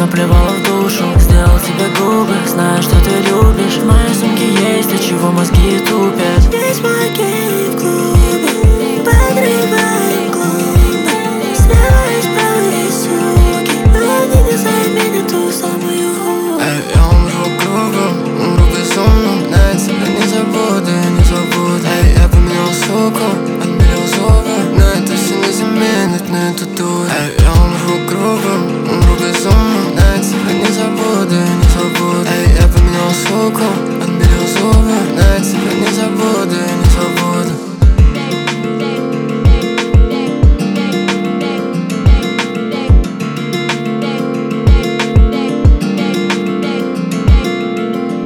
наплевала в душу. Сделал тебе губы, знаю, что ты любишь. В моей сумке есть, от чего мозги тупят. Здесь мой гей в клубе, подрывай.